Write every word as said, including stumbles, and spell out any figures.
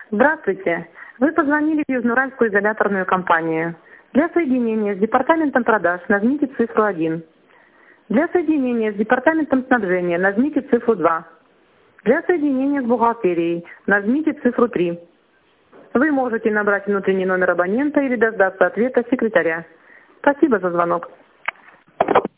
Здравствуйте. Вы позвонили в Южноуральскую изоляторную компанию. Для соединения с департаментом продаж нажмите цифру один. Для соединения с департаментом снабжения нажмите цифру два. Для соединения с бухгалтерией нажмите цифру три. Вы можете набрать внутренний номер абонента или дождаться ответа секретаря. Спасибо за звонок.